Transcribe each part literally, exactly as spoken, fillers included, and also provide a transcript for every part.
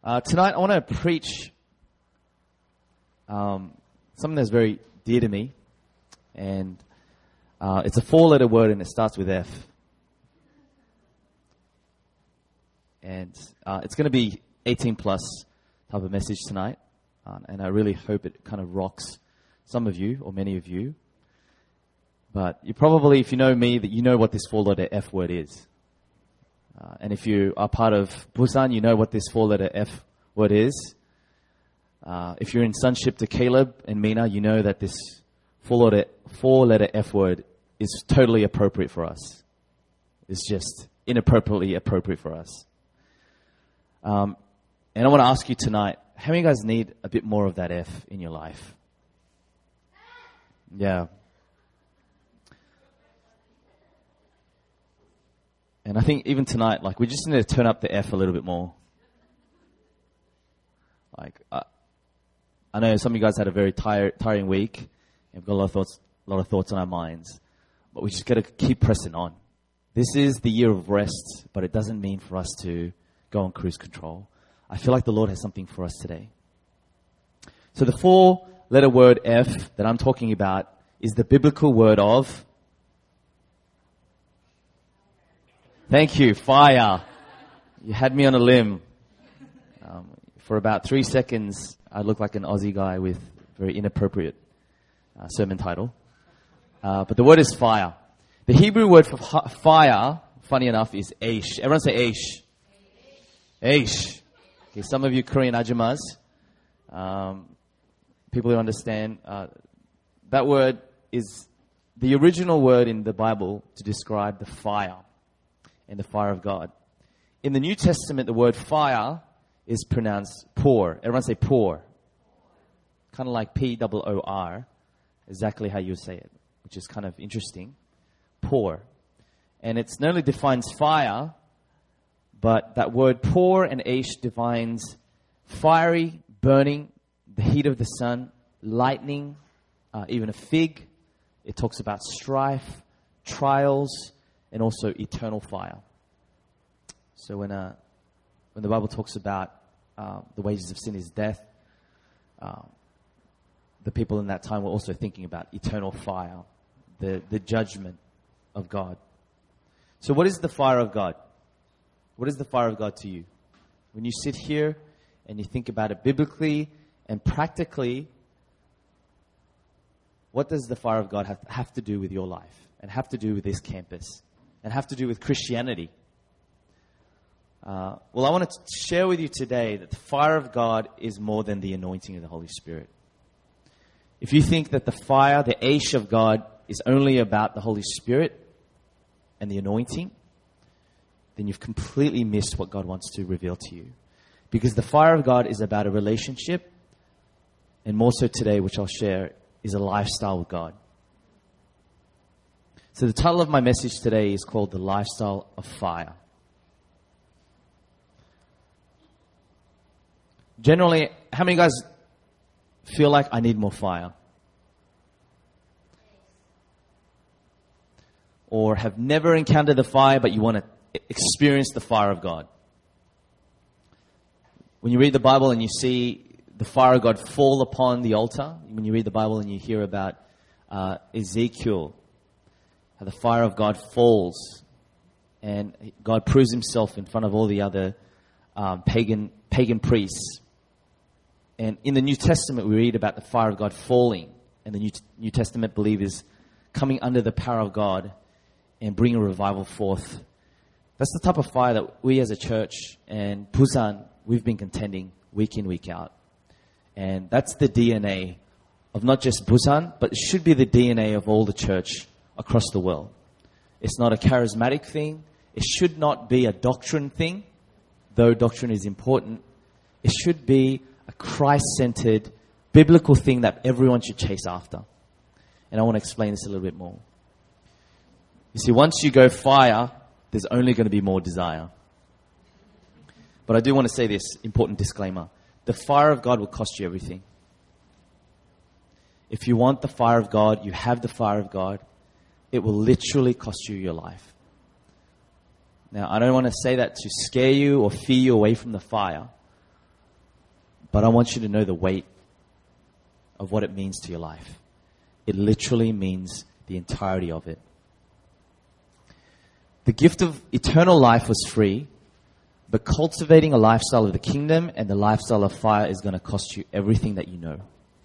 Uh, tonight I want to preach um, something that's very dear to me, and uh, it's a four-letter word and it starts with F. And uh, it's going to be eighteen plus type of message tonight, uh, and I really hope it kind of rocks some of you or many of you. But you probably, if you know me, that you know what this four-letter F word is. Uh, and if you are part of Busan, you know what this four-letter F word is. Uh, if you're in sonship to Caleb and Mina, you know that this four-letter, four-letter F word is totally appropriate for us. It's just inappropriately appropriate for us. Um, and I want to ask you tonight, how many of you guys need a bit more of that F in your life? Yeah. And I think even tonight, like, we just need to turn up the F a little bit more. Like, uh, I know some of you guys had a very tire, tiring week, and we've got a lot of thoughts, a lot of thoughts on our minds, but we just got to keep pressing on. This is the year of rest, but it doesn't mean for us to go on cruise control. I feel like the Lord has something for us today. So the four-letter word F that I'm talking about is the biblical word of... Thank you, fire. You had me on a limb. Um, for about three seconds, I looked like an Aussie guy with very inappropriate uh, sermon title. Uh, but the word is fire. The Hebrew word for f- fire, funny enough, is aish. Everyone say aish. Aish. Okay, some of you Korean ajumas, um, people who understand, uh, that word is the original word in the Bible to describe the fire. And the fire of God. In the New Testament, the word fire is pronounced pour. Everyone say pour. Kind of like P O O R. Exactly how you say it, which is kind of interesting. Pour. And it not only defines fire, but that word pour and aish defines fiery, burning, the heat of the sun, lightning, uh, even a fig. It talks about strife, trials, and also eternal fire. So when uh, when the Bible talks about uh, the wages of sin is death, uh, the people in that time were also thinking about eternal fire, the, the judgment of God. So what is the fire of God? What is the fire of God to you? When you sit here and you think about it biblically and practically, what does the fire of God have, have to do with your life and have to do with this campus? And have to do with Christianity. Uh, well, I want to share with you today that the fire of God is more than the anointing of the Holy Spirit. If you think that the fire, the aish of God, is only about the Holy Spirit and the anointing, then you've completely missed what God wants to reveal to you. Because the fire of God is about a relationship, and more so today, which I'll share, is a lifestyle with God. So the title of my message today is called The Lifestyle of Fire. Generally, how many guys feel like I need more fire? Or have never encountered the fire, but you want to experience the fire of God? When you read the Bible and you see the fire of God fall upon the altar, when you read the Bible and you hear about uh, Ezekiel, the fire of God falls and God proves himself in front of all the other um, pagan pagan priests. And in the New Testament, we read about the fire of God falling, and the New, New Testament believers coming under the power of God and bringing a revival forth. That's the type of fire that we as a church and Busan, we've been contending week in, week out. And that's the D N A of not just Busan, but it should be the D N A of all the church across the world. It's not a charismatic thing. It should not be a doctrine thing, though doctrine is important. It should be a Christ-centered, biblical thing that everyone should chase after. And I want to explain this a little bit more. You see, once you go fire, there's only going to be more desire. But I do want to say this important disclaimer. The fire of God will cost you everything. If you want the fire of God, you have the fire of God, it will literally cost you your life. Now, I don't want to say that to scare you or fear you away from the fire. But I want you to know the weight of what it means to your life. It literally means the entirety of it. The gift of eternal life was free, but cultivating a lifestyle of the kingdom and the lifestyle of fire is going to cost you everything that you know.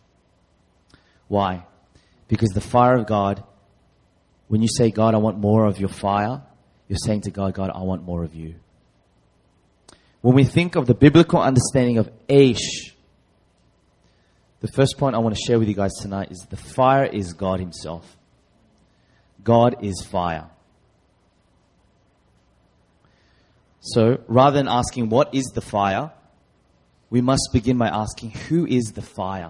Why? Because the fire of God, when you say, God, I want more of your fire, you're saying to God, God, I want more of you. When we think of the biblical understanding of Aish, the first point I want to share with you guys tonight is the fire is God himself. God is fire. So, rather than asking what is the fire, we must begin by asking who is the fire?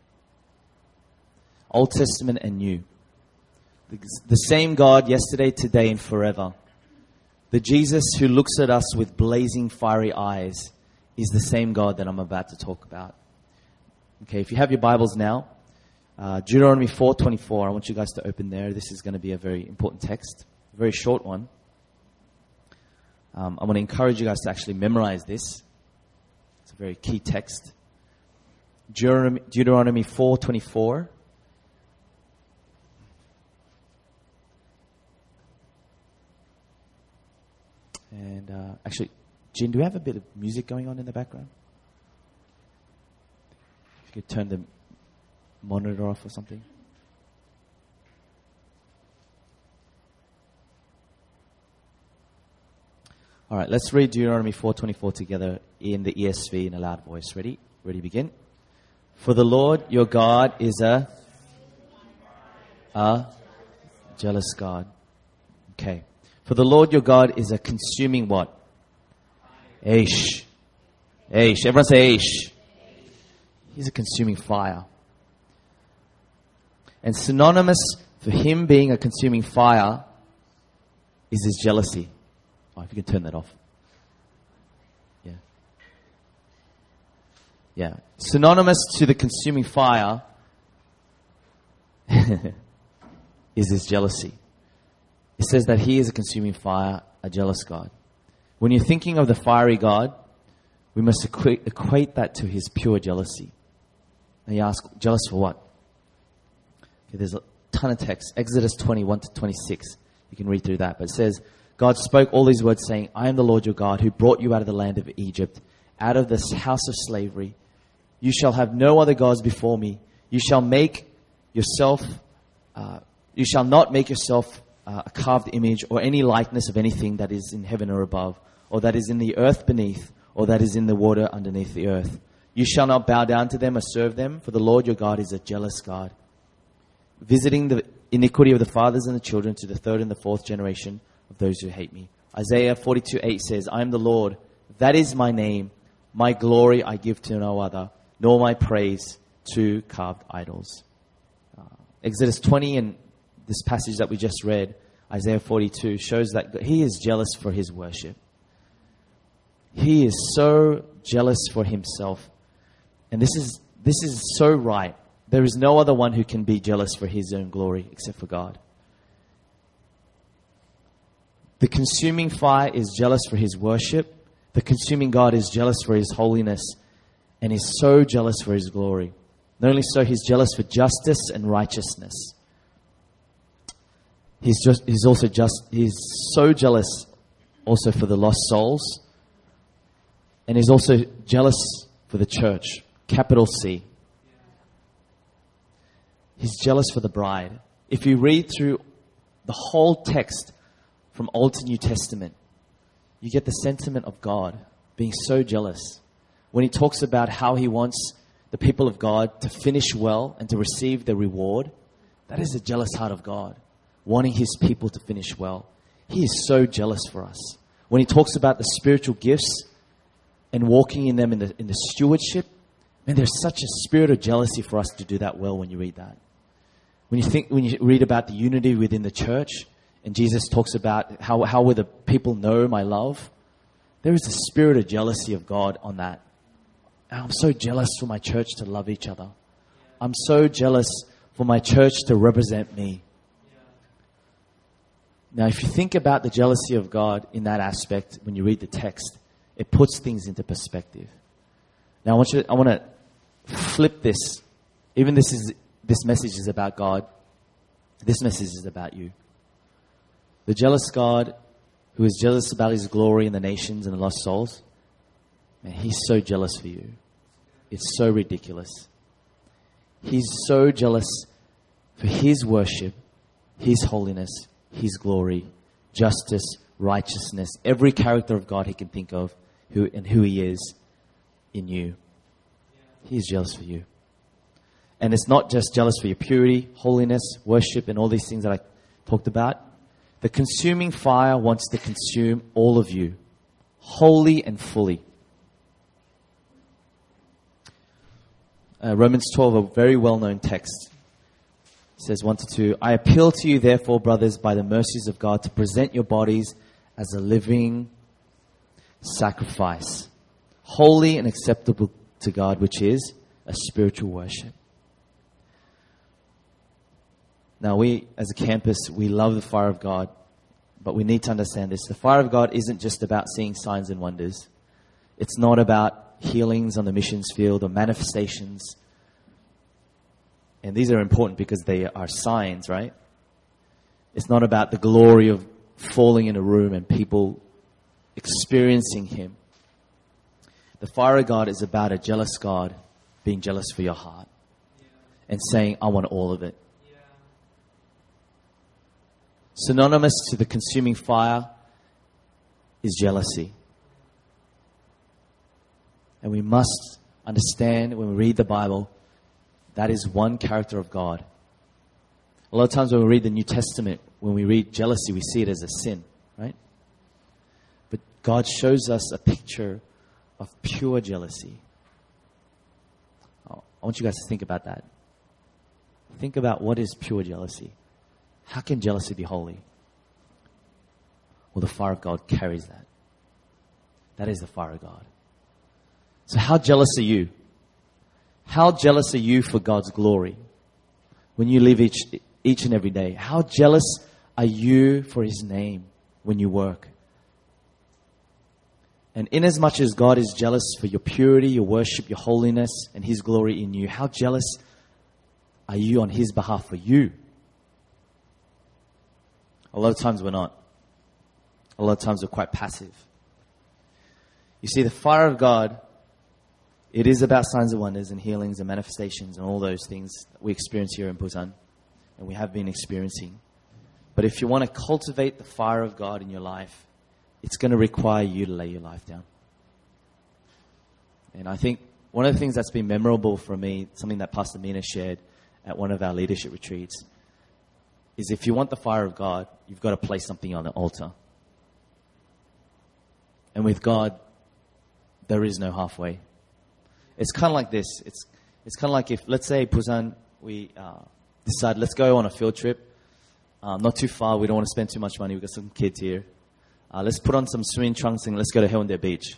Old Testament and New. The, the same God yesterday, today, and forever. The Jesus who looks at us with blazing fiery eyes is the same God that I'm about to talk about. Okay, if you have your Bibles now, uh, Deuteronomy four twenty-four, I want you guys to open there. This is going to be a very important text, a very short one. Um, I want to encourage you guys to actually memorize this. It's a very key text. Deuteronomy, Deuteronomy four twenty-four. And uh, actually, Jin, do we have a bit of music going on in the background? If you could turn the monitor off or something. All right, let's read Deuteronomy four twenty-four together in the E S V in a loud voice. Ready? Ready, begin. For the Lord your God is a, a jealous God. Okay. For the Lord your God is a consuming what? Aish. Aish. Everyone say Aish. He's a consuming fire. And synonymous for him being a consuming fire is his jealousy. Oh, if you can turn that off. Yeah. Yeah. Synonymous to the consuming fire is his jealousy. It says that he is a consuming fire, a jealous God. When you're thinking of the fiery God, we must equate, equate that to his pure jealousy. And you ask, jealous for what? Okay, there's a ton of text. Exodus twenty-one to twenty-six. You can read through that. But it says, God spoke all these words saying, I am the Lord your God who brought you out of the land of Egypt, out of this house of slavery. You shall have no other gods before me. You shall make yourself, uh, you shall not make yourself uh, a carved image or any likeness of anything that is in heaven or above, or that is in the earth beneath, or that is in the water underneath the earth. You shall not bow down to them or serve them, for the Lord your God is a jealous God, visiting the iniquity of the fathers and the children to the third and the fourth generation of those who hate me. Isaiah forty-two eight says, I am the Lord, that is my name. My glory I give to no other, nor my praise to carved idols. Uh, Exodus twenty and this passage that we just read, Isaiah forty-two, shows that he is jealous for his worship. He is so jealous for himself. And this is this is so right. There is no other one who can be jealous for his own glory except for God. The consuming fire is jealous for his worship. The consuming God is jealous for his holiness and is so jealous for his glory. Not only so, he's jealous for justice and righteousness. He's just he's also just he's so jealous also for the lost souls. And he's also jealous for the church, capital C. He's jealous for the bride. If you read through the whole text from Old to New Testament, you get the sentiment of God being so jealous. When he talks about how he wants the people of God to finish well and to receive the reward, that is the jealous heart of God, wanting his people to finish well. He is so jealous for us. When he talks about the spiritual gifts and walking in them in the, in the stewardship, man, there's such a spirit of jealousy for us to do that well when you read that. When you think, when you read about the unity within the church, and Jesus talks about how, how will the people know my love, there is a spirit of jealousy of God on that. And I'm so jealous for my church to love each other. I'm so jealous for my church to represent me. Now, if you think about the jealousy of God in that aspect, when you read the text, it puts things into perspective. Now I want you, I want to flip this. Even this is, this message is about God. This message is about you. The jealous God who is jealous about his glory in the nations and the lost souls. Man, he's so jealous for you. It's so ridiculous. He's so jealous for his worship, his holiness, his glory, justice, righteousness, every character of God he can think of who and who he is in you. He's jealous for you. And it's not just jealous for your purity, holiness, worship, and all these things that I talked about. The consuming fire wants to consume all of you, wholly and fully. Uh, Romans twelve, a very well-known text, says one to two, I appeal to you, therefore, brothers, by the mercies of God, to present your bodies as a living sacrifice, holy and acceptable to God, which is a spiritual worship. Now, we, as a campus, we love the fire of God, but we need to understand this. The fire of God isn't just about seeing signs and wonders. It's not about healings on the missions field or manifestations. And these are important because they are signs, right? It's not about the glory of falling in a room and people experiencing him. The fire of God is about a jealous God being jealous for your heart and saying, I want all of it. Synonymous to the consuming fire is jealousy. And we must understand when we read the Bible, that is one character of God. A lot of times when we read the New Testament, when we read jealousy, we see it as a sin, right? But God shows us a picture of pure jealousy. I want you guys to think about that. Think about what is pure jealousy. How can jealousy be holy? Well, the fire of God carries that. That is the fire of God. So how jealous are you? How jealous are you for God's glory when you live each, each and every day? How jealous are you for his name when you work? And inasmuch as God is jealous for your purity, your worship, your holiness, and his glory in you, how jealous are you on his behalf for you? A lot of times we're not. A lot of times we're quite passive. You see, the fire of God, it is about signs and wonders and healings and manifestations and all those things that we experience here in Busan and we have been experiencing. But if you want to cultivate the fire of God in your life, it's going to require you to lay your life down. And I think one of the things that's been memorable for me, something that Pastor Mina shared at one of our leadership retreats, is if you want the fire of God, you've got to place something on the altar. And with God, there is no halfway. It's kind of like this. It's it's kind of like if, let's say, Busan, we uh, decide, let's go on a field trip. Um, not too far. We don't want to spend too much money. We've got some kids here. Uh, let's put on some swimming trunks and let's go to Haeundae Beach.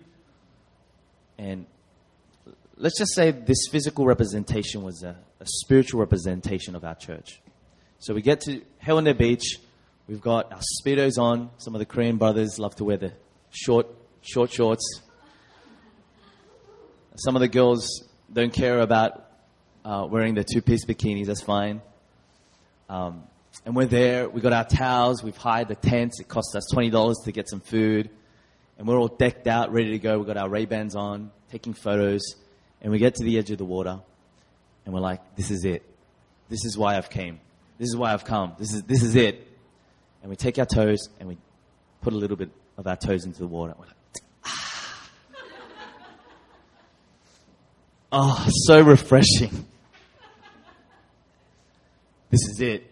And let's just say this physical representation was a, a spiritual representation of our church. So we get to Haeundae Beach. We've got our Speedos on. Some of the Korean brothers love to wear the short, short shorts. Some of the girls don't care about uh, wearing the two-piece bikinis. That's fine. Um, and we're there. We got our towels. We've hired the tents. It cost us twenty dollars to get some food. And we're all decked out, ready to go. We've got our Ray-Bans on, taking photos. And we get to the edge of the water. And we're like, this is it. This is why I've came. This is why I've come. This is this is it. And we take our toes and we put a little bit of our toes into the water. We're like, ah. Oh, so refreshing. This is it.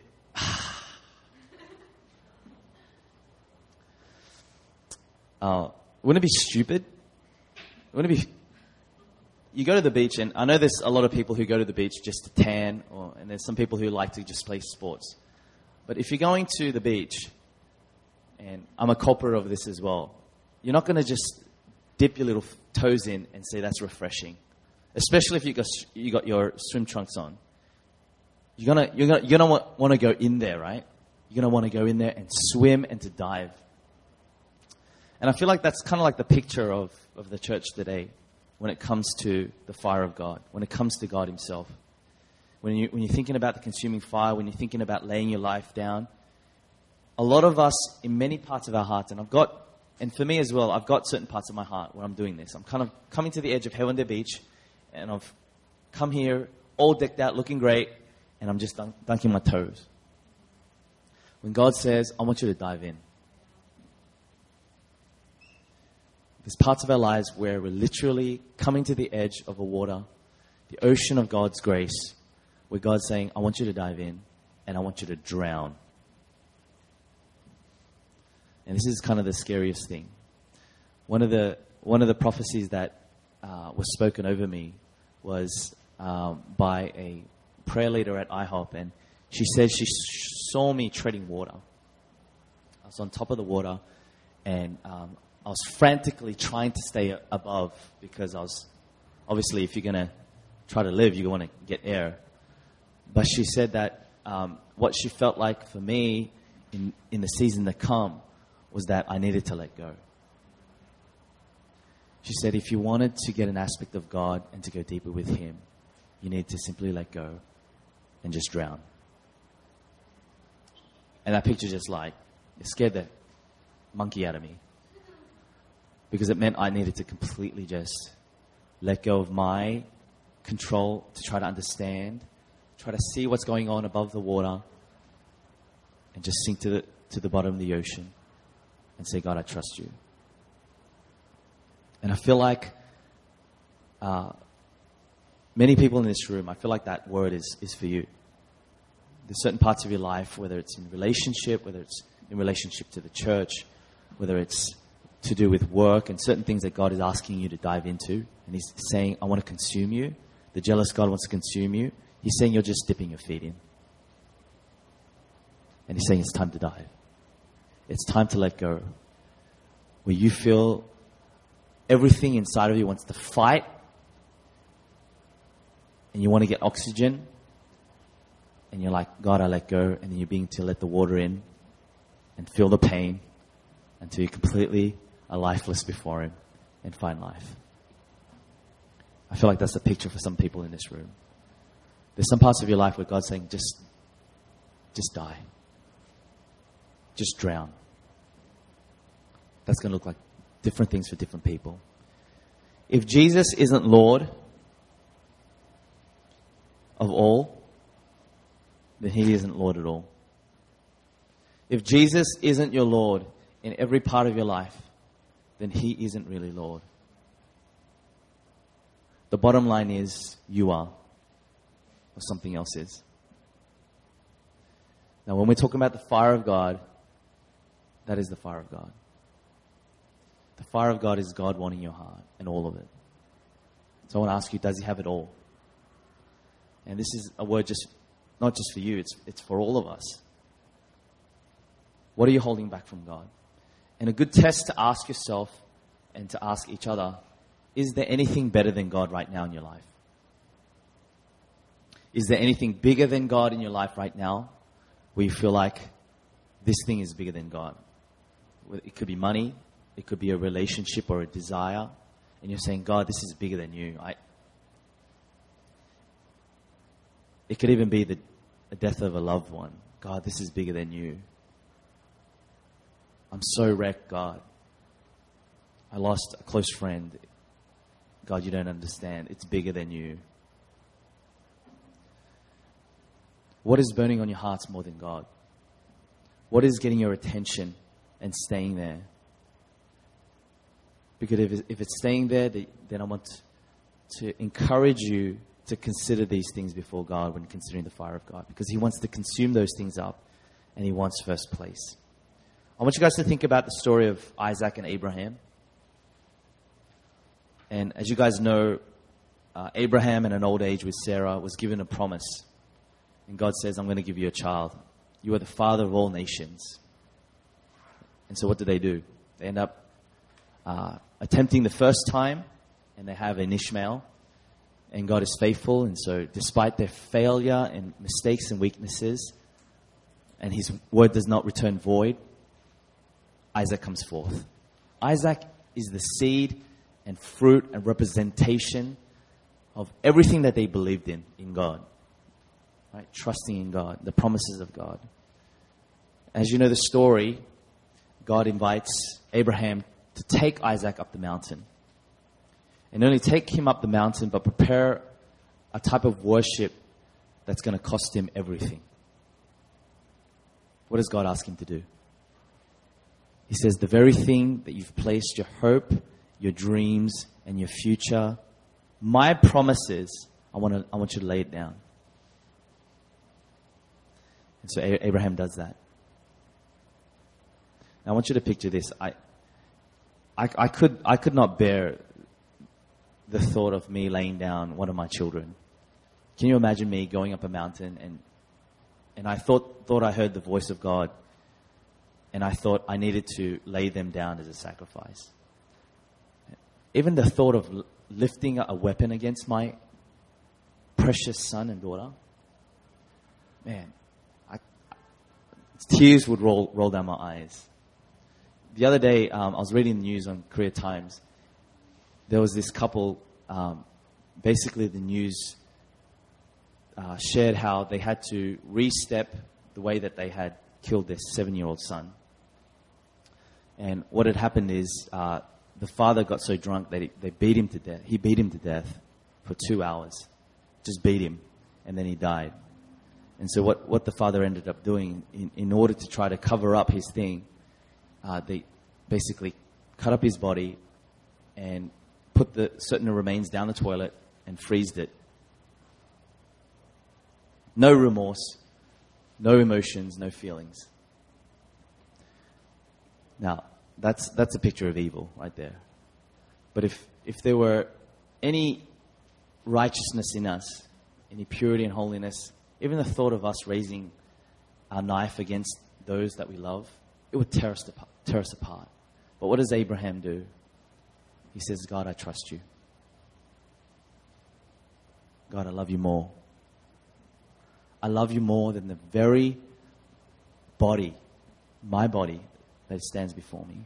Uh, wouldn't it be stupid? Wouldn't it be... You go to the beach, and I know there's a lot of people who go to the beach just to tan, or, and there's some people who like to just play sports. But if you're going to the beach, and I'm a culprit of this as well, you're not going to just dip your little toes in and say that's refreshing. Especially if you got you got your swim trunks on. You're gonna you're gonna you're gonna want, want to go in there, right? You're gonna want to go in there and swim and to dive. And I feel like that's kind of like the picture of, of the church today. when it comes to the fire of God, when it comes to God himself. When, you, when you're thinking about the consuming fire, when you're thinking about laying your life down, a lot of us, in many parts of our hearts, and I've got, and for me as well, I've got certain parts of my heart where I'm doing this. I'm kind of coming to the edge of Hellender Beach, and I've come here all decked out, looking great, and I'm just dunk- dunking my toes. When God says, I want you to dive in. There's parts of our lives where we're literally coming to the edge of a water, the ocean of God's grace, where God's saying, I want you to dive in, and I want you to drown. And this is kind of the scariest thing. One of the one of the prophecies that uh, was spoken over me was um, by a prayer leader at I HOP, and she said she saw me treading water. I was on top of the water, and um, I was frantically trying to stay above, because I was, obviously, if you're going to try to live, you want to get air. But she said that um, what she felt like for me in, in the season to come was that I needed to let go. She said if you wanted to get an aspect of God and to go deeper with him, you need to simply let go and just drown. And that picture just like, it scared the monkey out of me. Because it meant I needed to completely just let go of my control to try to understand, try to see what's going on above the water, and just sink to the, to the bottom of the ocean and say, God, I trust you. And I feel like uh, many people in this room, I feel like that word is, is for you. There's certain parts of your life, whether it's in relationship, whether it's in relationship to the church, whether it's to do with work, and certain things that God is asking you to dive into. And he's saying, I want to consume you. The jealous God wants to consume you. He's saying you're just dipping your feet in. And he's saying it's time to dive. It's time to let go. Where you feel everything inside of you wants to fight, and you want to get oxygen, and you're like, God, I let go. And then you're beginning to let the water in and feel the pain until you completely are lifeless before him and find life. I feel like that's the picture for some people in this room. There's some parts of your life where God's saying, just, just die. Just drown. That's going to look like different things for different people. If Jesus isn't Lord of all, then he isn't Lord at all. If Jesus isn't your Lord in every part of your life, then he isn't really Lord. The bottom line is you are, or something else is. Now, when we're talking about the fire of God, that is the fire of God. The fire of God is God wanting your heart and all of it. So I want to ask you, does he have it all? And this is a word just, not just for you, it's, it's for all of us. What are you holding back from God? And a good test to ask yourself and to ask each other, is there anything better than God right now in your life? Is there anything bigger than God in your life right now where you feel like this thing is bigger than God? It could be money. It could be a relationship or a desire. And you're saying, God, this is bigger than you. I... It could even be the, the death of a loved one. God, this is bigger than you. I'm so wrecked, God. I lost a close friend. God, you don't understand. It's bigger than you. What is burning on your hearts more than God? What is getting your attention and staying there? Because if if it's staying there, then I want to encourage you to consider these things before God when considering the fire of God. Because he wants to consume those things up, and he wants first place. I want you guys to think about the story of Isaac and Abraham. And as you guys know, uh, Abraham in an old age with Sarah was given a promise. And God says, I'm going to give you a child. You are the father of all nations. And so what do they do? They end up uh, attempting the first time, and they have an Ishmael. And God is faithful. And so despite their failure and mistakes and weaknesses, and his word does not return void, Isaac comes forth. Isaac is the seed and fruit and representation of everything that they believed in, in God. Right? Trusting in God, the promises of God. As you know the story, God invites Abraham to take Isaac up the mountain. And not only take him up the mountain, but prepare a type of worship that's going to cost him everything. What does God ask him to do? He says, the very thing that you've placed your hope, your dreams, and your future, my promises, I want to, I want you to lay it down. And so Abraham does that. Now I want you to picture this. I, I, I could, I could not bear the thought of me laying down one of my children. Can you imagine me going up a mountain and, and I thought, thought I heard the voice of God, and I thought I needed to lay them down as a sacrifice. Even the thought of lifting a weapon against my precious son and daughter, man, I, tears would roll roll down my eyes. The other day, um, I was reading the news on Korea Times. There was this couple, um, basically the news uh, shared how they had to re-step the way that they had killed their seven-year-old son. And what had happened is uh, the father got so drunk that he, they beat him to death. He beat him to death for two hours. Just beat him. And then he died. And so what, what the father ended up doing, in, in order to try to cover up his thing, uh, they basically cut up his body and put the certain remains down the toilet and freezed it. No remorse, no emotions, no feelings. Now, that's that's a picture of evil right there. But if if there were any righteousness in us, any purity and holiness, even the thought of us raising our knife against those that we love, it would tear us apart. Tear us apart. But what does Abraham do? He says, God, I trust you. God, I love you more. I love you more than the very body, my body, that stands before me.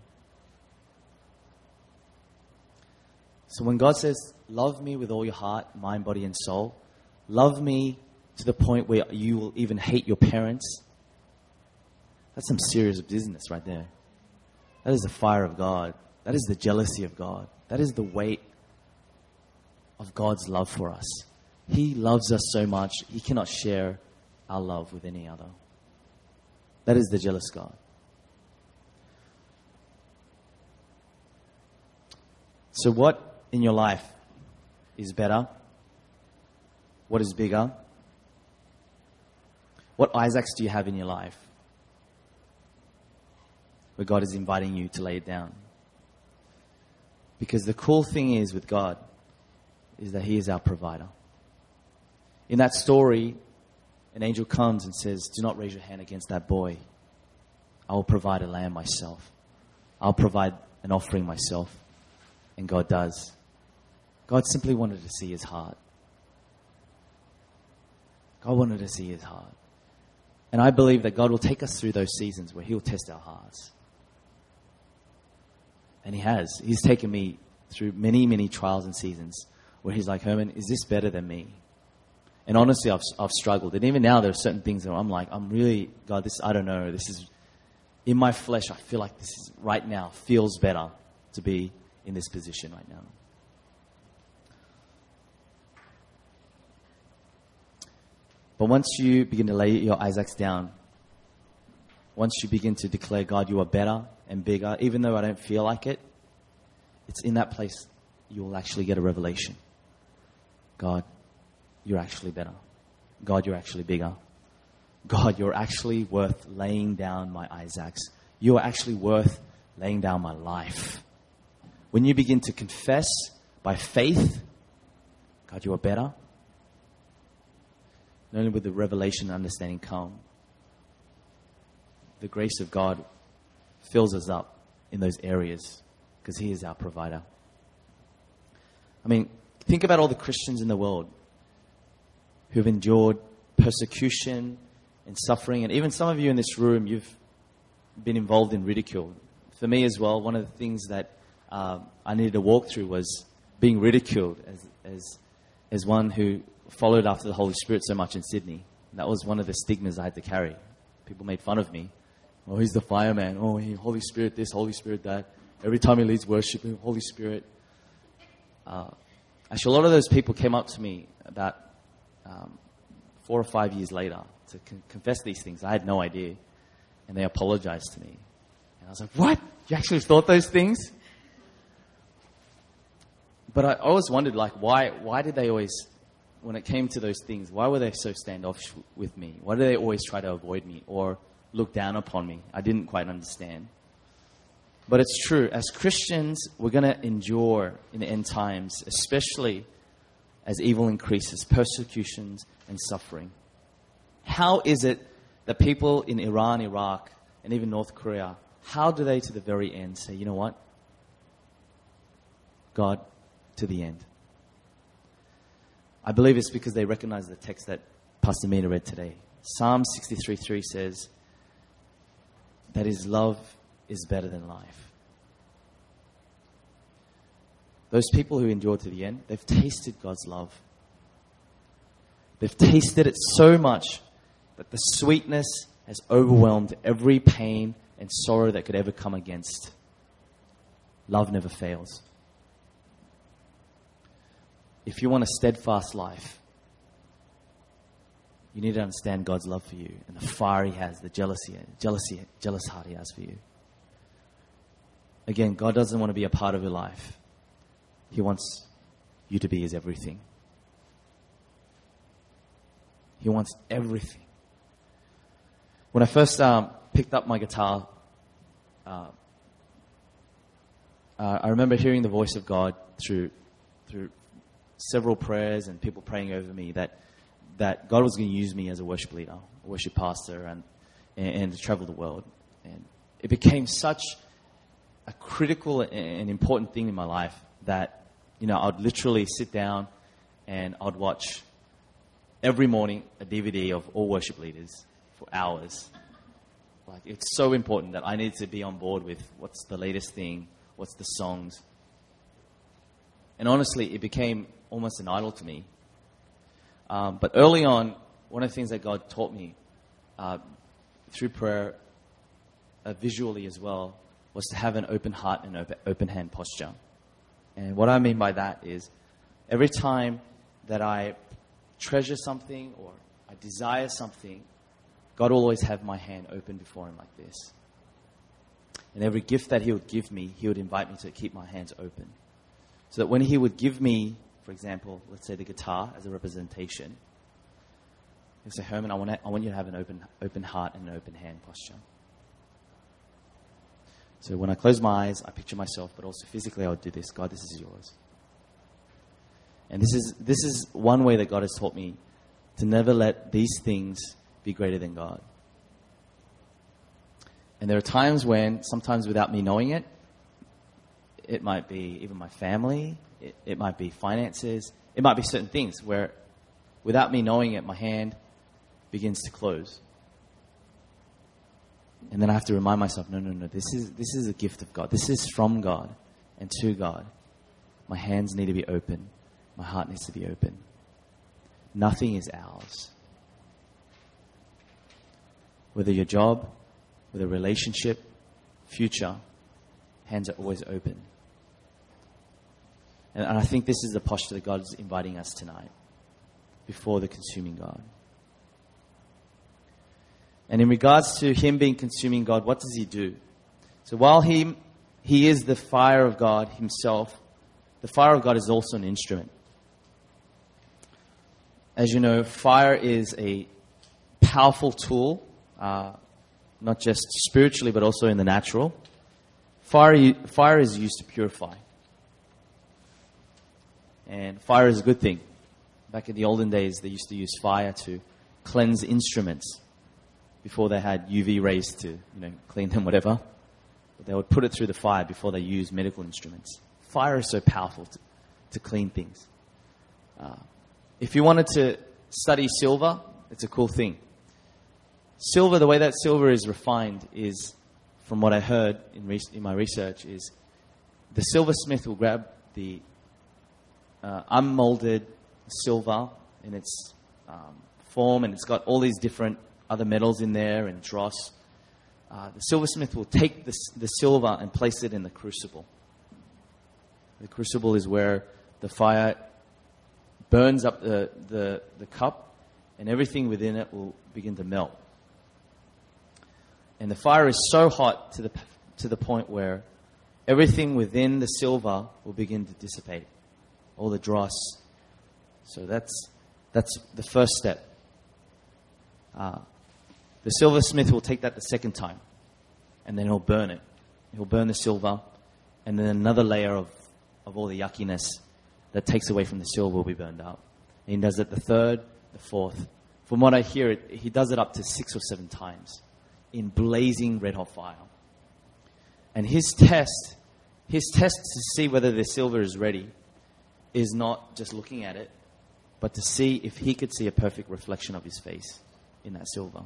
So when God says, love me with all your heart, mind, body, and soul, love me to the point where you will even hate your parents, that's some serious business right there. That is the fire of God. That is the jealousy of God. That is the weight of God's love for us. He loves us so much, He cannot share our love with any other. That is the jealous God. So what in your life is better? What is bigger? What Isaacs do you have in your life where God is inviting you to lay it down? Because the cool thing is with God is that He is our provider. In that story, an angel comes and says, do not raise your hand against that boy. I will provide a lamb myself. I'll provide an offering myself. And God does. God simply wanted to see his heart. God wanted to see his heart. And I believe that God will take us through those seasons where He'll test our hearts. And He has. He's taken me through many, many trials and seasons where He's like, Herman, is this better than me? And honestly, I've, I've struggled. And even now, there are certain things that I'm like, I'm really, God, this, I don't know. This is, in my flesh, I feel like this is, right now, feels better to be in this position right now. But once you begin to lay your Isaacs down, once you begin to declare, God, you are better and bigger, even though I don't feel like it, it's in that place you will actually get a revelation. God, you're actually better. God, you're actually bigger. God, you're actually worth laying down my Isaacs. You are actually worth laying down my life. When you begin to confess by faith, God, you are better, not only will the revelation and understanding come, the grace of God fills us up in those areas because He is our provider. I mean, think about all the Christians in the world who've endured persecution and suffering. And even some of you in this room, you've been involved in ridicule. For me as well, one of the things that um, I needed to walk through was being ridiculed as as as one who followed after the Holy Spirit so much in Sydney. And that was one of the stigmas I had to carry. People made fun of me. Oh, he's the fireman. Oh, he, Holy Spirit this, Holy Spirit that. Every time he leads worship, Holy Spirit. Uh, actually, a lot of those people came up to me about um, four or five years later to con- confess these things. I had no idea. And they apologized to me. And I was like, what? You actually thought those things? But I always wondered, like, why why did they always, when it came to those things, why were they so standoffish with me? Why did they always try to avoid me or look down upon me? I didn't quite understand. But it's true. As Christians, we're going to endure in the end times, especially as evil increases, persecutions and suffering. How is it that people in Iran, Iraq, and even North Korea, how do they to the very end say, you know what? God, to the end. I believe it's because they recognize the text that Pastor Mina read today. Psalm sixty-three three says that his love is better than life. Those people who endure to the end, they've tasted God's love. They've tasted it so much that the sweetness has overwhelmed every pain and sorrow that could ever come against. Love never fails. If you want a steadfast life, you need to understand God's love for you and the fire he has, the jealousy, jealousy, jealous heart he has for you. Again, God doesn't want to be a part of your life. He wants you to be his everything. He wants everything. When I first um, picked up my guitar, uh, uh, I remember hearing the voice of God through through several prayers and people praying over me that that God was going to use me as a worship leader, a worship pastor, and, and, and to travel the world. And it became such a critical and important thing in my life that, you know, I'd literally sit down and I'd watch every morning a D V D of all worship leaders for hours. Like, it's so important that I need to be on board with what's the latest thing, what's the songs. And honestly, it became almost an idol to me. Um, but early on, one of the things that God taught me uh, through prayer, uh, visually as well, was to have an open heart and open, open hand posture. And what I mean by that is every time that I treasure something or I desire something, God will always have my hand open before him like this. And every gift that he would give me, he would invite me to keep my hands open. So that when he would give me, for example, let's say the guitar as a representation, he'd say, Herman, I want, to, I want you to have an open, open heart and an open hand posture. So when I close my eyes, I picture myself, but also physically I would do this. God, this is yours. And this is this is one way that God has taught me to never let these things be greater than God. And there are times when, sometimes without me knowing it, it might be even my family, it, it might be finances, it might be certain things where without me knowing it, my hand begins to close. And then I have to remind myself, no, no, no, this is this is a gift of God. This is from God and to God. My hands need to be open. My heart needs to be open. Nothing is ours. Whether your job, whether a relationship, future, hands are always open. And, and I think this is the posture that God is inviting us tonight before the consuming God. And in regards to him being consuming God, what does he do? So while he, he is the fire of God himself, the fire of God is also an instrument. As you know, fire is a powerful tool, uh, not just spiritually, but also in the natural. Fire, fire is used to purify. And fire is a good thing. Back in the olden days, they used to use fire to cleanse instruments before they had U V rays to, you know, clean them, whatever. But they would put it through the fire before they used medical instruments. Fire is so powerful to, to clean things. Uh, if you wanted to study silver, it's a cool thing. Silver, the way that silver is refined is, from what I heard in, re- in my research, is the silversmith will grab the uh, unmolded silver in its um, form, and it's got all these different other metals in there and dross. Uh, the silversmith will take the, the silver and place it in the crucible. The crucible is where the fire burns up the, the, the cup, and everything within it will begin to melt. And the fire is so hot to the to the point where everything within the silver will begin to dissipate, all the dross. So that's that's the first step. Uh, the silversmith will take that the second time, and then he'll burn it. He'll burn the silver, and then another layer of, of all the yuckiness that takes away from the silver will be burned up. And he does it the third, the fourth. From what I hear, it, he does it up to six or seven times in blazing red hot fire. And his test, his test to see whether the silver is ready is not just looking at it, but to see if he could see a perfect reflection of his face in that silver.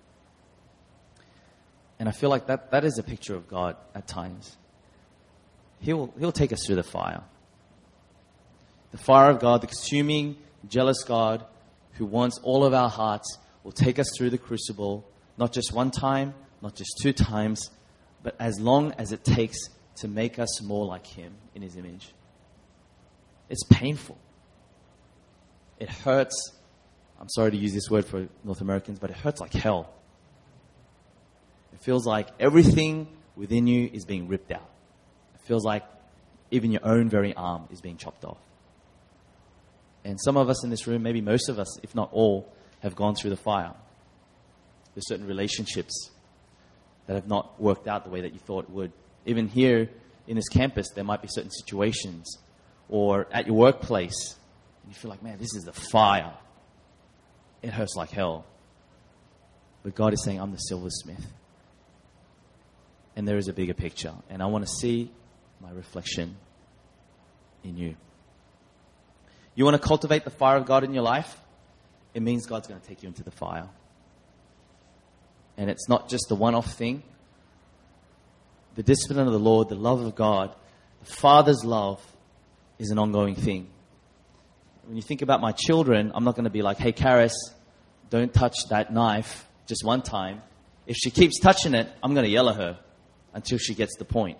And I feel like that, that is a picture of God at times. He'll, he'll take us through the fire. The fire of God, the consuming, jealous God who wants all of our hearts, will take us through the crucible, not just one time, not just two times, but as long as it takes to make us more like Him in His image. It's painful. It hurts. I'm sorry to use this word for North Americans, but it hurts like hell. It feels like everything within you is being ripped out. It feels like even your own very arm is being chopped off. And some of us in this room, maybe most of us, if not all, have gone through the fire. There's certain relationships that have not worked out the way that you thought it would. Even here in this campus, there might be certain situations, or at your workplace, and you feel like, man, this is the fire. It hurts like hell. But God is saying, I'm the silversmith. And there is a bigger picture. And I want to see my reflection in you. You want to cultivate the fire of God in your life? It means God's going to take you into the fire. And it's not just a one-off thing. The discipline of the Lord, the love of God, the Father's love is an ongoing thing. When you think about my children, I'm not going to be like, hey, Karis, don't touch that knife just one time. If she keeps touching it, I'm going to yell at her until she gets the point.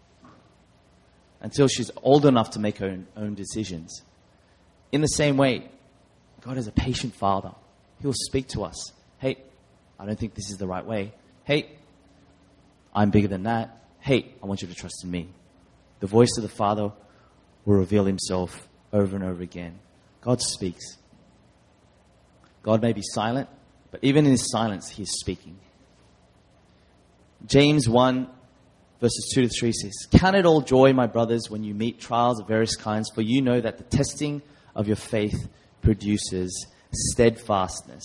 Until she's old enough to make her own, own decisions. In the same way, God is a patient Father. He will speak to us. Hey, I don't think this is the right way. Hey, I'm bigger than that. Hey, I want you to trust in me. The voice of the Father will reveal Himself over and over again. God speaks. God may be silent, but even in His silence, He is speaking. James one, verses two to three says, Count it all joy, my brothers, when you meet trials of various kinds, for you know that the testing of your faith produces steadfastness.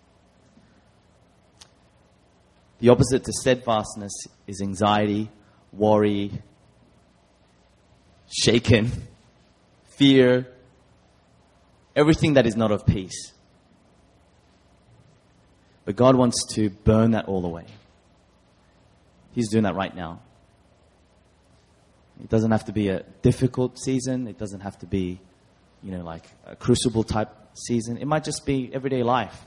The opposite to steadfastness is anxiety, worry, shaken, fear, everything that is not of peace. But God wants to burn that all away. He's doing that right now. It doesn't have to be a difficult season. It doesn't have to be, you know, like a crucible type season. It might just be everyday life.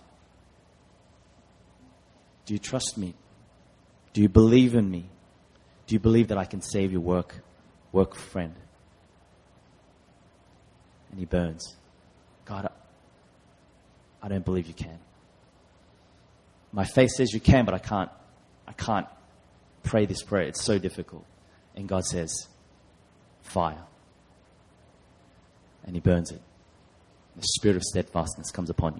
Do you trust me? Do you believe in me? Do you believe that I can save your work, work friend? And he burns. God, I don't believe you can. My faith says you can, but I can't. I can't pray this prayer. It's so difficult. And God says, fire. And he burns it. The spirit of steadfastness comes upon you.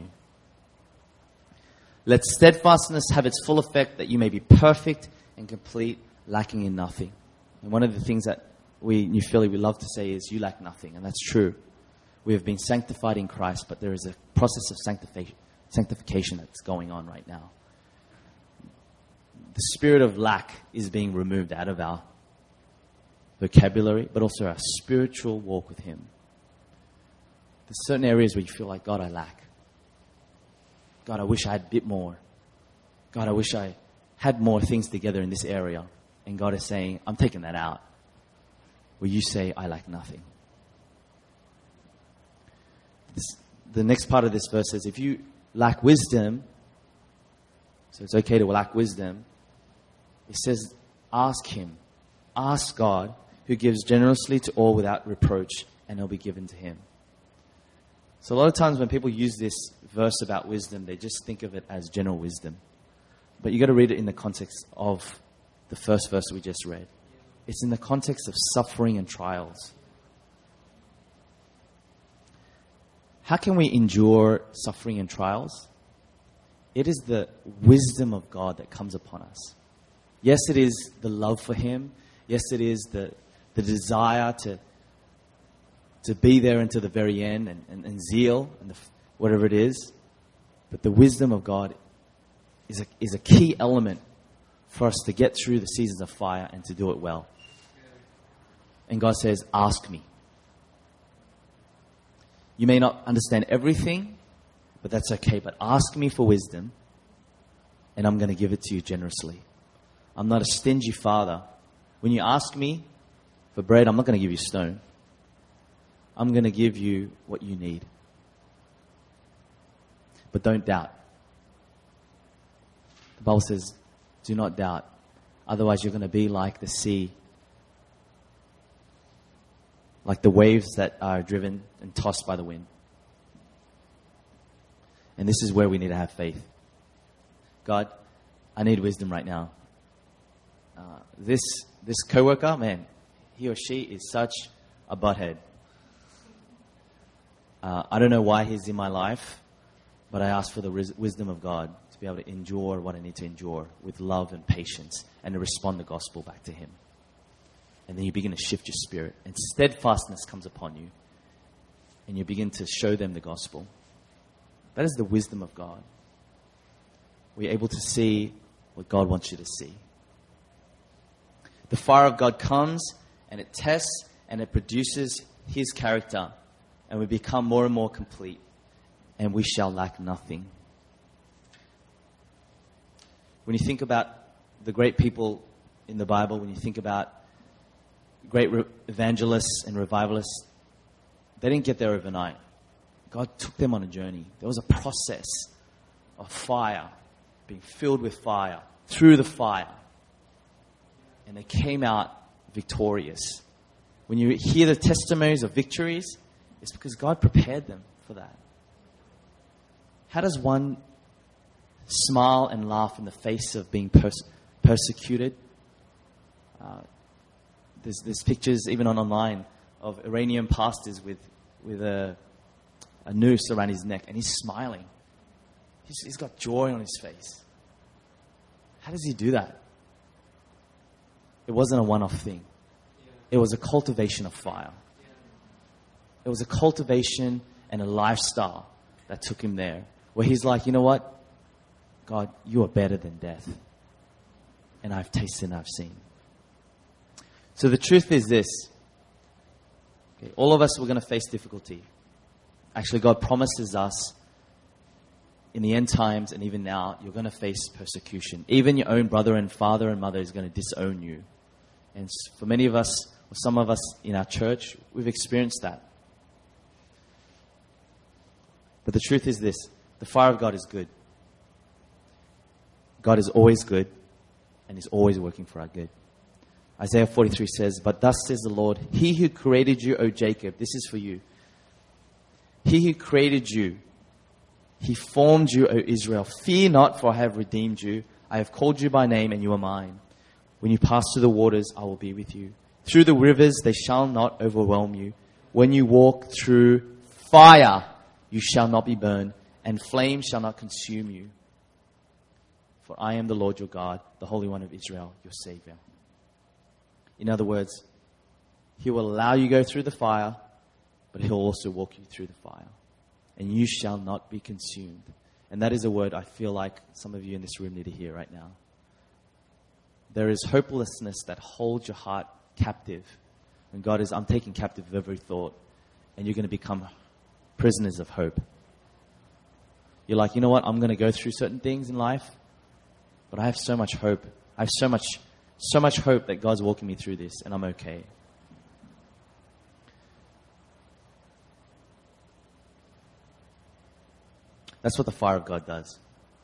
Let steadfastness have its full effect, that you may be perfect and complete, lacking in nothing. And one of the things that we in New Philly we love to say is, you lack nothing. And that's true. We have been sanctified in Christ, but there is a process of sanctification, sanctification that's going on right now. The spirit of lack is being removed out of our vocabulary, but also our spiritual walk with Him. There's certain areas where you feel like, God, I lack. God, I wish I had a bit more. God, I wish I had more things together in this area. And God is saying, I'm taking that out. where you say, I lack nothing. This, the next part of this verse says, if you lack wisdom, so it's okay to lack wisdom, it says, ask him. Ask God, who gives generously to all without reproach, and it'll be given to him. So a lot of times when people use this verse about wisdom, they just think of it as general wisdom. But you've got to read it in the context of the first verse we just read. It's in the context of suffering and trials. How can we endure suffering and trials? It is the wisdom of God that comes upon us. Yes, it is the love for him. Yes, it is the, the desire to, to be there until the very end, and, and, and zeal, and the, whatever it is. But the wisdom of God is a, is a key element for us to get through the seasons of fire and to do it well. And God says, ask me. You may not understand everything, but that's okay. But ask me for wisdom, and I'm going to give it to you generously. I'm not a stingy father. When you ask me for bread, I'm not going to give you stone. I'm going to give you what you need. But don't doubt. The Bible says, do not doubt. Otherwise, you're going to be like the sea, like the waves that are driven and tossed by the wind. And this is where we need to have faith. God, I need wisdom right now. Uh, this this coworker, man, he or she is such a butthead. Uh, I don't know why he's in my life, but I ask for the ris- wisdom of God to be able to endure what I need to endure with love and patience, and to respond the gospel back to him. And then you begin to shift your spirit, and steadfastness comes upon you, and you begin to show them the gospel. That is the wisdom of God. We're able to see what God wants you to see. The fire of God comes, and it tests, and it produces his character, and we become more and more complete, and we shall lack nothing. When you think about the great people in the Bible, when you think about great re- evangelists and revivalists, they didn't get there overnight. God took them on a journey. There was a process of fire, being filled with fire, through the fire. And they came out victorious. When you hear the testimonies of victories, it's because God prepared them for that. How does one smile and laugh in the face of being pers- persecuted? Uh, there's, there's pictures even on online of Iranian pastors with with a, a noose around his neck, and he's smiling. He's, he's got joy on his face. How does he do that? It wasn't a one-off thing. It was a cultivation of fire. It was a cultivation and a lifestyle that took him there, where he's like, you know what? God, you are better than death. And I've tasted and I've seen. So the truth is this. Okay, all of us, we're going to face difficulty. Actually, God promises us in the end times, and even now, you're going to face persecution. Even your own brother and father and mother is going to disown you. And for many of us, or some of us in our church, we've experienced that. But the truth is this. The fire of God is good. God is always good, and is always working for our good. Isaiah forty-three says, but thus says the Lord, he who created you, O Jacob, this is for you. He who created you, he formed you, O Israel. Fear not, for I have redeemed you. I have called you by name, and you are mine. When you pass through the waters, I will be with you. Through the rivers, they shall not overwhelm you. When you walk through fire, you shall not be burned, and flame shall not consume you. For I am the Lord your God, the Holy One of Israel, your Savior. In other words, he will allow you to go through the fire, but he'll also walk you through the fire. And you shall not be consumed. And that is a word I feel like some of you in this room need to hear right now. There is hopelessness that holds your heart captive. And God is, I'm taking captive every thought. And you're going to become prisoners of hope. You're like, you know what? I'm going to go through certain things in life, but I have so much hope. I have so much, so much hope that God's walking me through this, and I'm okay. That's what the fire of God does.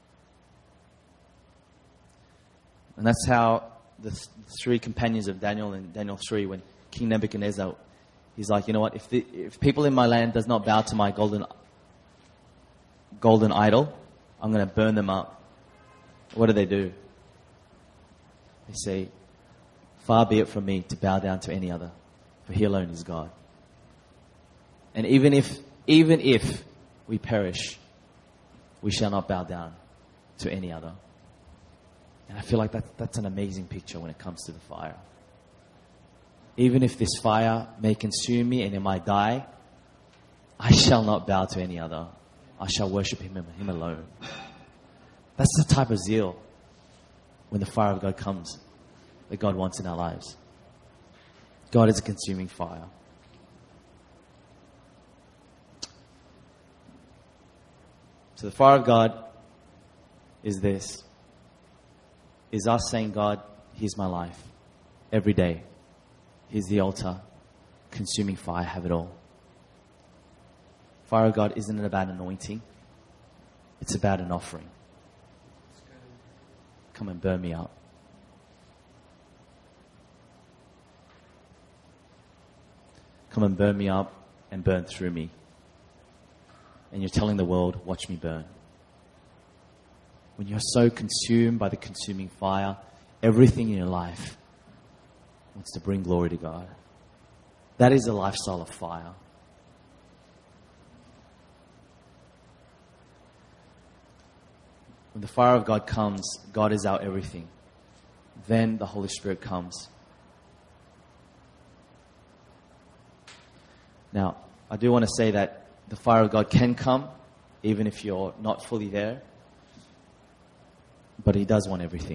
And that's how the th- three companions of Daniel in Daniel three, when King Nebuchadnezzar, he's like, you know what, if the, if people in my land does not bow to my golden golden idol, I'm going to burn them up. What do they do? They say, far be it from me to bow down to any other, for he alone is God. And even if, even if we perish, we shall not bow down to any other. And I feel like that, that's an amazing picture when it comes to the fire. Even if this fire may consume me and it might die, I shall not bow to any other. I shall worship him and him alone. That's the type of zeal when the fire of God comes that God wants in our lives. God is a consuming fire. So the fire of God is this. Is us saying, God, here's my life. Every day. Here's the altar. Consuming fire, have it all. Fire of God isn't about anointing. It's about an offering. Come and burn me up. Come and burn me up and burn through me. And you're telling the world, watch me burn. When you're so consumed by the consuming fire, everything in your life wants to bring glory to God. That is a lifestyle of fire. When the fire of God comes, God is our everything. Then the Holy Spirit comes. Now, I do want to say that the fire of God can come, even if you're not fully there. But he does want everything.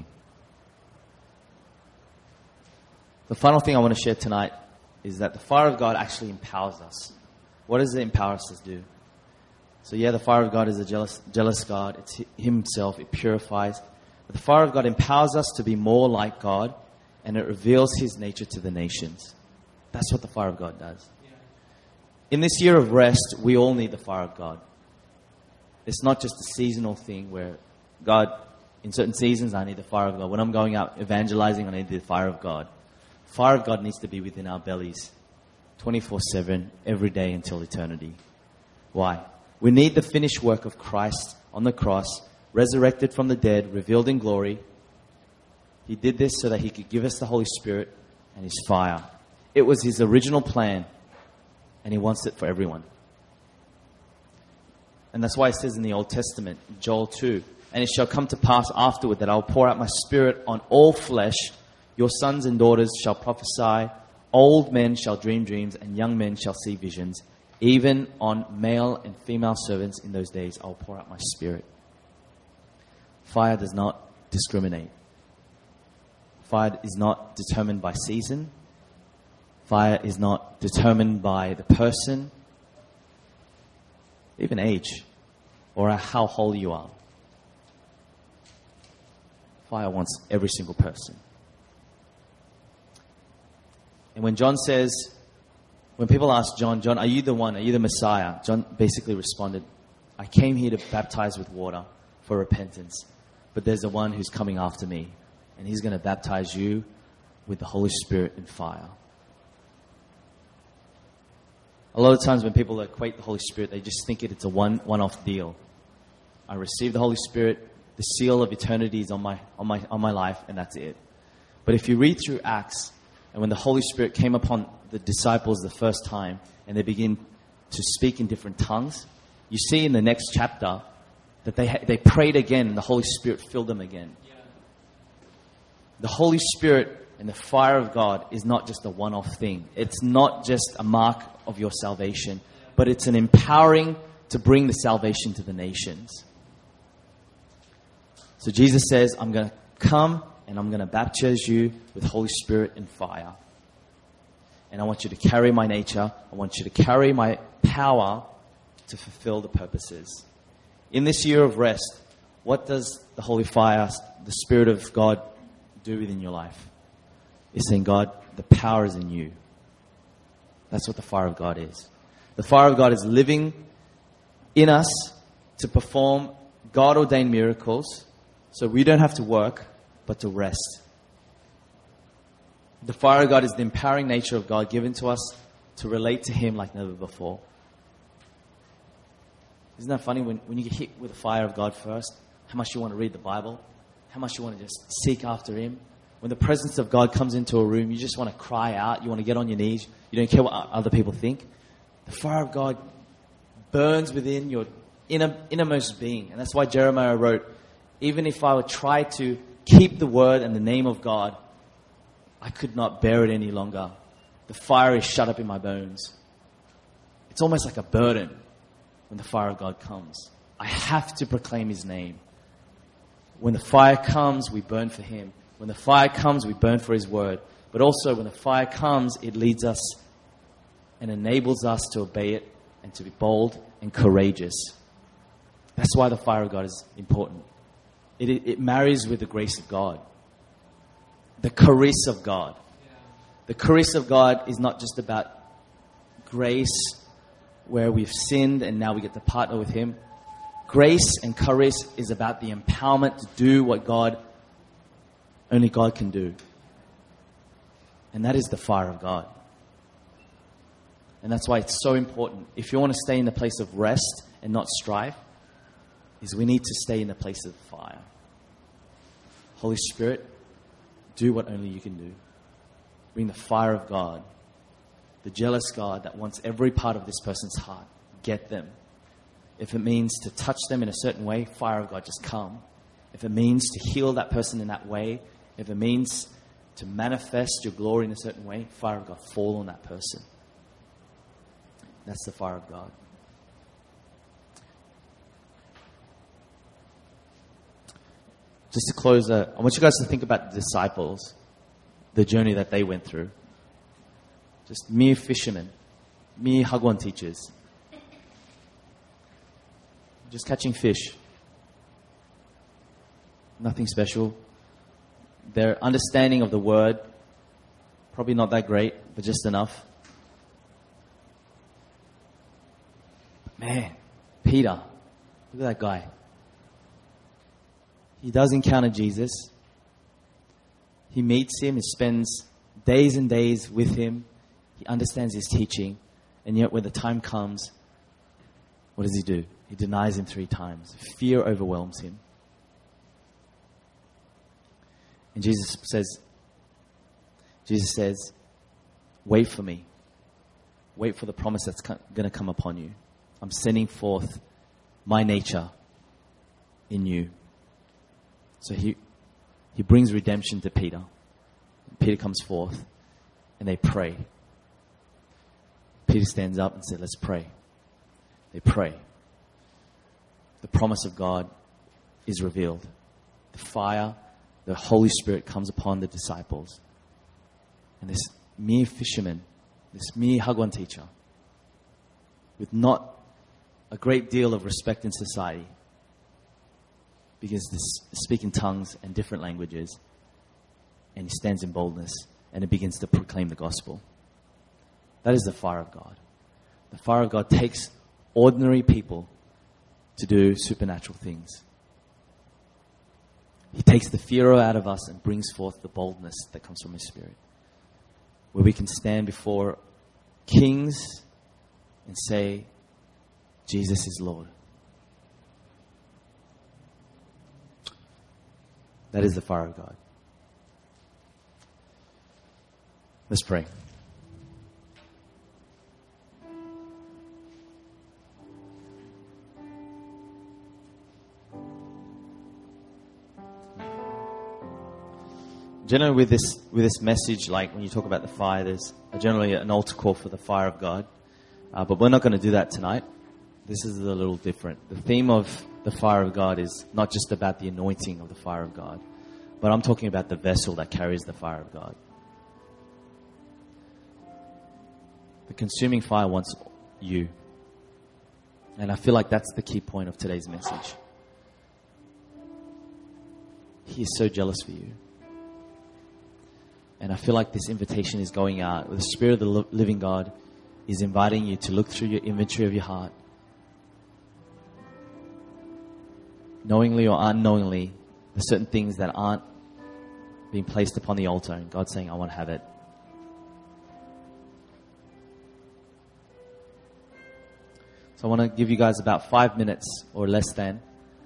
The final thing I want to share tonight is that the fire of God actually empowers us. What does it empower us to do? So yeah, the fire of God is a jealous, jealous God. It's himself. It purifies. But the fire of God empowers us to be more like God, and it reveals his nature to the nations. That's what the fire of God does. In this year of rest, we all need the fire of God. It's not just a seasonal thing where God, in certain seasons, I need the fire of God. When I'm going out evangelizing, I need the fire of God. Fire of God needs to be within our bellies twenty-four seven, every day until eternity. Why? We need the finished work of Christ on the cross, resurrected from the dead, revealed in glory. He did this so that he could give us the Holy Spirit and his fire. It was his original plan, and he wants it for everyone. And that's why it says in the Old Testament, Joel two, and it shall come to pass afterward that I will pour out my Spirit on all flesh. Your sons and daughters shall prophesy, old men shall dream dreams, and young men shall see visions. Even on male and female servants in those days, I will pour out my Spirit. Fire does not discriminate. Fire is not determined by season. Fire is not determined by the person, even age, or how holy you are. Fire wants every single person. And when John says, when people ask John, John, are you the one? Are you the Messiah? John basically responded, I came here to baptize with water for repentance, but there's the one who's coming after me, and he's going to baptize you with the Holy Spirit and fire. A lot of times when people equate the Holy Spirit, they just think it, it's a one, one-off deal. I receive the Holy Spirit, the seal of eternity is on my, on my, on my life, and that's it. But if you read through Acts, and when the Holy Spirit came upon the disciples the first time, and they begin to speak in different tongues, you see in the next chapter that they ha- they prayed again, and the Holy Spirit filled them again. Yeah. The Holy Spirit and the fire of God is not just a one-off thing. It's not just a mark of your salvation, but it's an empowering to bring the salvation to the nations. So Jesus says, I'm going to come and I'm going to baptize you with Holy Spirit and fire. And I want you to carry my nature. I want you to carry my power to fulfill the purposes. In this year of rest, what does the Holy Fire, the Spirit of God, do within your life? It's saying, God, the power is in you. That's what the fire of God is. The fire of God is living in us to perform God-ordained miracles so we don't have to work, but to rest. The fire of God is the empowering nature of God given to us to relate to Him like never before. Isn't that funny? When, when you get hit with the fire of God first, how much you want to read the Bible, how much you want to just seek after Him. When the presence of God comes into a room, you just want to cry out. You want to get on your knees. You don't care what other people think. The fire of God burns within your inner, innermost being. And that's why Jeremiah wrote, even if I would try to keep the word and the name of God, I could not bear it any longer. The fire is shut up in my bones. It's almost like a burden when the fire of God comes. I have to proclaim His name. When the fire comes, we burn for Him. When the fire comes, we burn for His word. But also, when the fire comes, it leads us and enables us to obey it and to be bold and courageous. That's why the fire of God is important. It, it, it marries with the grace of God. The charis of God. The charis of God is not just about grace where we've sinned and now we get to partner with Him. Grace and charis is about the empowerment to do what God, only God can do. And that is the fire of God. And that's why it's so important. If you want to stay in the place of rest and not strife, is we need to stay in the place of fire. Holy Spirit, do what only you can do. Bring the fire of God, the jealous God that wants every part of this person's heart. Get them. If it means to touch them in a certain way, fire of God, just come. If it means to heal that person in that way, if it means to manifest your glory in a certain way, fire of God, fall on that person. That's the fire of God. Just to close, uh, I want you guys to think about the disciples, the journey that they went through. Just mere fishermen, mere Hagwon teachers. Just catching fish. Nothing special. Their understanding of the word, probably not that great, but just enough. But man, Peter, look at that guy. He does encounter Jesus. He meets Him. He spends days and days with Him. He understands His teaching. And yet when the time comes, what does He do? He denies Him three times. Fear overwhelms Him. And Jesus says, Jesus says, wait for me. Wait for the promise that's going to come upon you. I'm sending forth my nature in you. So he he brings redemption to Peter. Peter comes forth and they pray. Peter stands up and says, let's pray. They pray. The promise of God is revealed. The fire, the Holy Spirit comes upon the disciples. And this mere fisherman, this mere Hagwon teacher, with not a great deal of respect in society, begins to speak in tongues and different languages, and he stands in boldness, and he begins to proclaim the gospel. That is the fire of God. The fire of God takes ordinary people to do supernatural things. He takes the fear out of us and brings forth the boldness that comes from His Spirit, where we can stand before kings and say, Jesus is Lord. That is the fire of God. Let's pray. Generally with this with this message, like when you talk about the fire, there's generally an altar call for the fire of God. Uh, but we're not going to do that tonight. This is a little different. The theme of the fire of God is not just about the anointing of the fire of God, but I'm talking about the vessel that carries the fire of God. The consuming fire wants you. And I feel like that's the key point of today's message. He is so jealous for you. And I feel like this invitation is going out. The Spirit of the living God is inviting you to look through your inventory of your heart knowingly or unknowingly, there's certain things that aren't being placed upon the altar, and God's saying, I want to have it. So I want to give you guys about five minutes or less than.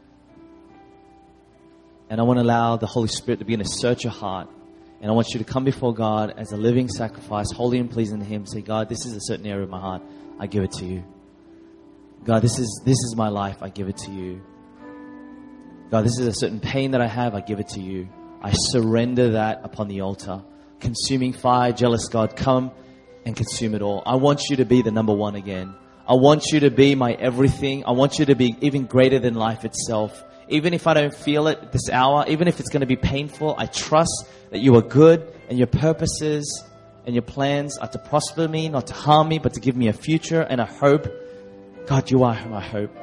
And I want to allow the Holy Spirit to begin to search your heart. And I want you to come before God as a living sacrifice, holy and pleasing to Him. Say, God, this is a certain area of my heart. I give it to you. God, this is this is my life. I give it to you. God, this is a certain pain that I have. I give it to you. I surrender that upon the altar. Consuming fire, jealous God, come and consume it all. I want you to be the number one again. I want you to be my everything. I want you to be even greater than life itself. Even if I don't feel it this hour, even if it's going to be painful, I trust that you are good and your purposes and your plans are to prosper me, not to harm me, but to give me a future and a hope. God, you are my hope.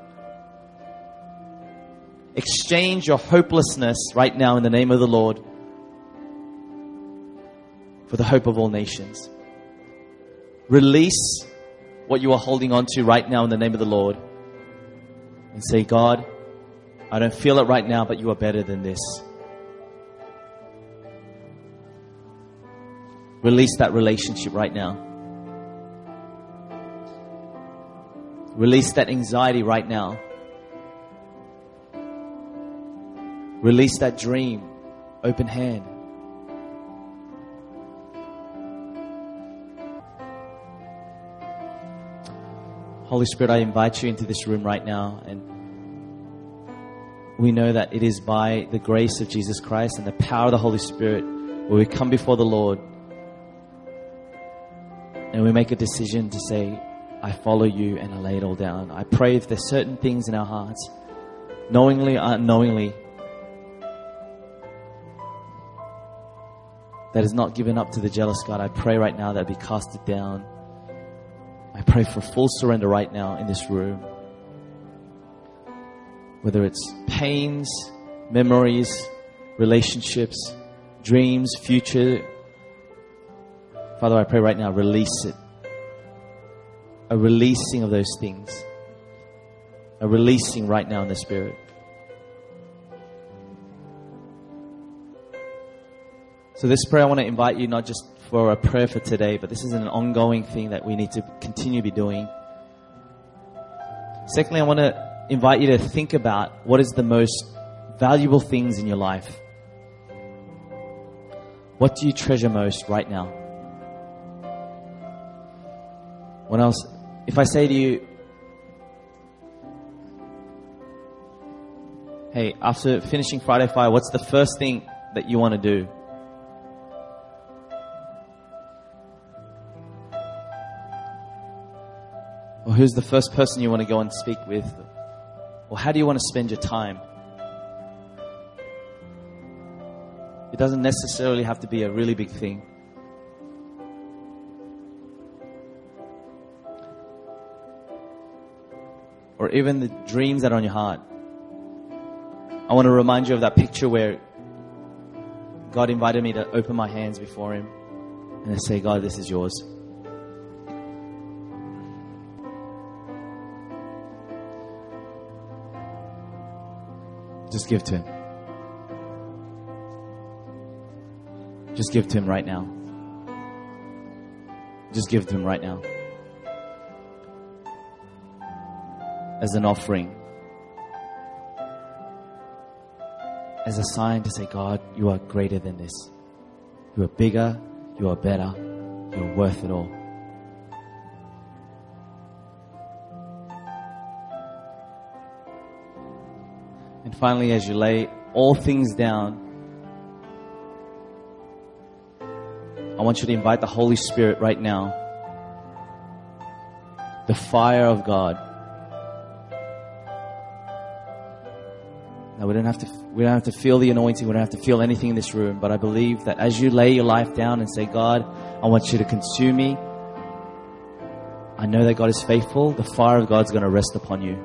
Exchange your hopelessness right now in the name of the Lord for the hope of all nations. Release what you are holding on to right now in the name of the Lord. And say, God, I don't feel it right now, but you are better than this. Release that relationship right now. Release that anxiety right now. Release that dream. Open hand. Holy Spirit, I invite you into this room right now, and we know that it is by the grace of Jesus Christ and the power of the Holy Spirit where we come before the Lord and we make a decision to say, I follow you, and I lay it all down. I pray if there's certain things in our hearts, knowingly or unknowingly, that is not given up to the jealous God, I pray right now that it be casted down. I pray for full surrender right now in this room. Whether it's pains, memories, relationships, dreams, future. Father, I pray right now, release it. A releasing of those things. A releasing right now in the Spirit. So this prayer, I want to invite you not just for a prayer for today, but this is an ongoing thing that we need to continue to be doing. Secondly, I want to invite you to think about what is the most valuable things in your life. What do you treasure most right now? When I was, if I say to you, hey, after finishing Friday Fire, what's the first thing that you want to do? Or who's the first person you want to go and speak with? Or how do you want to spend your time? It doesn't necessarily have to be a really big thing. Or even the dreams that are on your heart. I want to remind you of that picture where God invited me to open my hands before Him and to say, God, this is yours. Just give to Him. Just give to Him right now. Just give to Him right now. As an offering. As a sign to say, God, you are greater than this. You are bigger. You are better. You are worth it all. And finally, as you lay all things down, I want you to invite the Holy Spirit right now. The fire of God. Now, we don't have to, we don't have to feel the anointing. We don't have to feel anything in this room. But I believe that as you lay your life down and say, God, I want you to consume me. I know that God is faithful. The fire of God's going to rest upon you.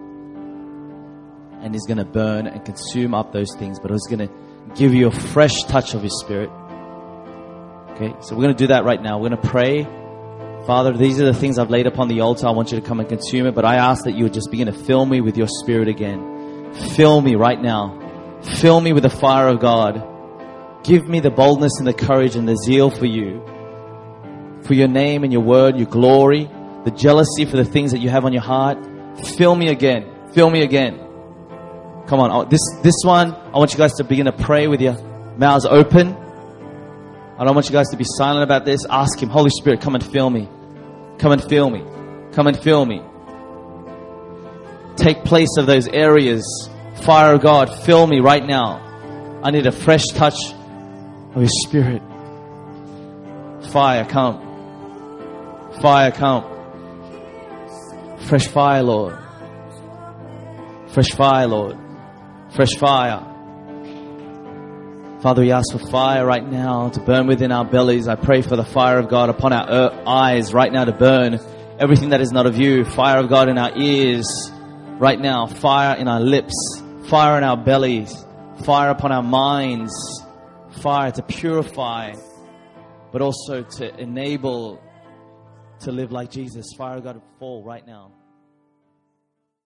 And He's going to burn and consume up those things. But He's going to give you a fresh touch of His Spirit. Okay, so we're going to do that right now. We're going to pray. Father, these are the things I've laid upon the altar. I want you to come and consume it. But I ask that you would just begin to fill me with your Spirit again. Fill me right now. Fill me with the fire of God. Give me the boldness and the courage and the zeal for you, for your name and your word, your glory, the jealousy for the things that you have on your heart. Fill me again. Fill me again. Come on. This, this one, I want you guys to begin to pray with your mouths open. I don't want you guys to be silent about this. Ask Him, Holy Spirit, come and fill me. Come and fill me. Come and fill me. Take place of those areas. Fire of God, fill me right now. I need a fresh touch of His Spirit. Fire, come. Fire, come. Fresh fire, Lord. Fresh fire, Lord. Fresh fire. Father, we ask for fire right now to burn within our bellies. I pray for the fire of God upon our er- eyes right now to burn everything that is not of you. Fire of God in our ears right now. Fire in our lips. Fire in our bellies. Fire upon our minds. Fire to purify, but also to enable to live like Jesus. Fire of God, fall right now.